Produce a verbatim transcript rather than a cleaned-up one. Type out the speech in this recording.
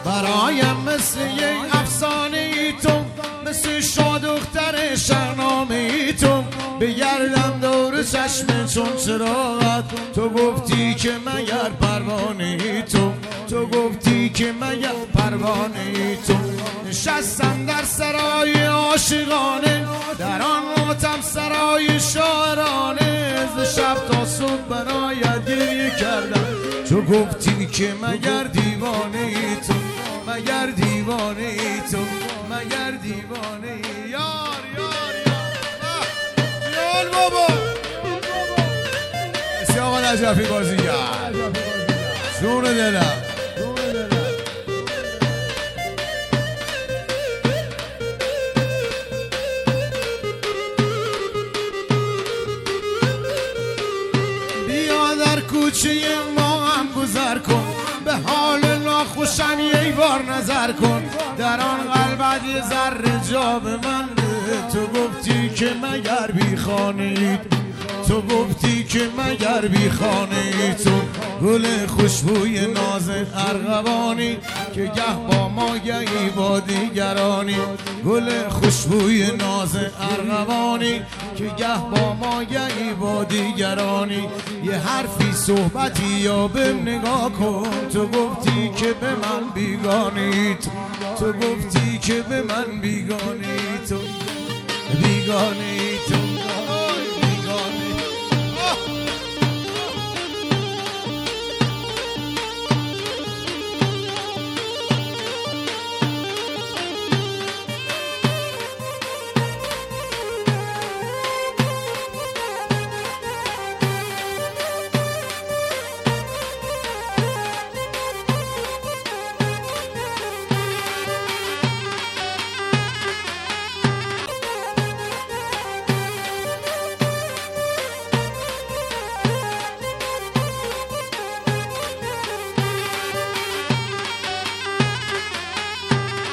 برایم مثل یک افسانه ای تو، مثل شاه دختر شهرنامه ای تو، بگردم دور چشم چون چراغت. تو گفتی که مگر پروانه ای تو، تو گفتی که مگر پروانه ای تو. نشستم در سرای عاشقانه، در آن ماتم سرای شاعرانه، ز شب تا صبح برایت گریه کردم. تو گفتی که مگر دیوانه ای تو، مگر دیوانه ای تو، مگر دیوانه ای. یار یار یار یار بابا اسی آقا نجفی بازیگر جون دلم. بیا در کوچه ما هم گذر کن، به حال ناخوشم یه بار نظر کن. در آن قلبت یه ذره جا به من ده. تو گفتی که مگر بی خانه ای، تو گفتی که مگر بی خانه ای تو. گل خوشبوی ناز ارغوانی که گه با ما گهی با دیگرانی. گل خوشبوی ناز ارغوانی که گه با ما گهی با دیگرانی. یه حرفی صحبتی یا بهم نگاه کن. تو گفتی که به من بیگانی تو، تو گفتی که به من بیگانی تو، بیگانی تو.